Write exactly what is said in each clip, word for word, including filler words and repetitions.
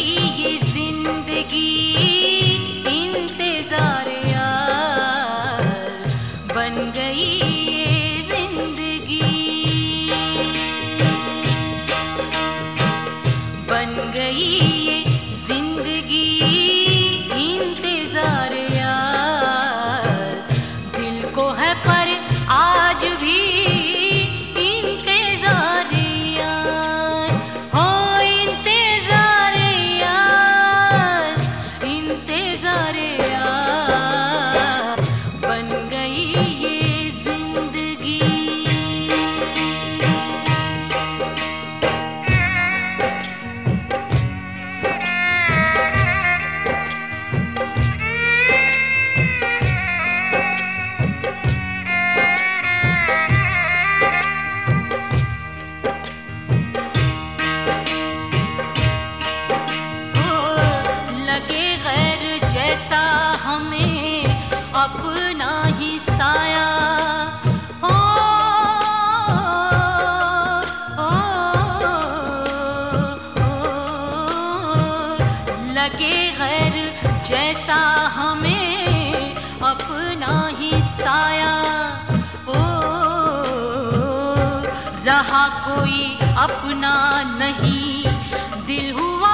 ये जिंदगी इंतजार यार, बन गई ये जिंदगी, बन गई ये जिंदगी इंतजार यार। दिल को है पर आज भी इंतजार यार, हो इंतजार यार, इंतजार यार, बन गई ये जिंदगी। जैसा हमें अपना ही साया हो, ओ, ओ, ओ, लगे गैर जैसा हमें अपना ही साया, ओ, रहा कोई अपना नहीं, दिल हुआ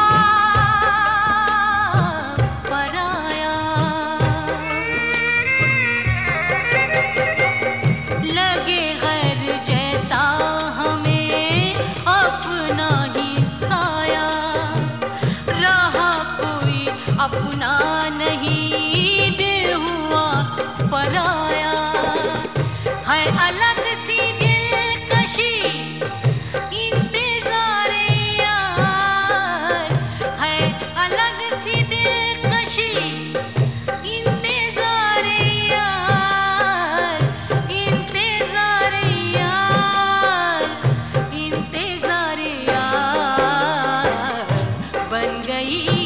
अपना नहीं, दिल हुआ पराया। है अलग सी दिलकशी इंतजार यार, है अलग सी दिलकशी इंतजार यार, इंतजार यार, इंतजार यार, बन गई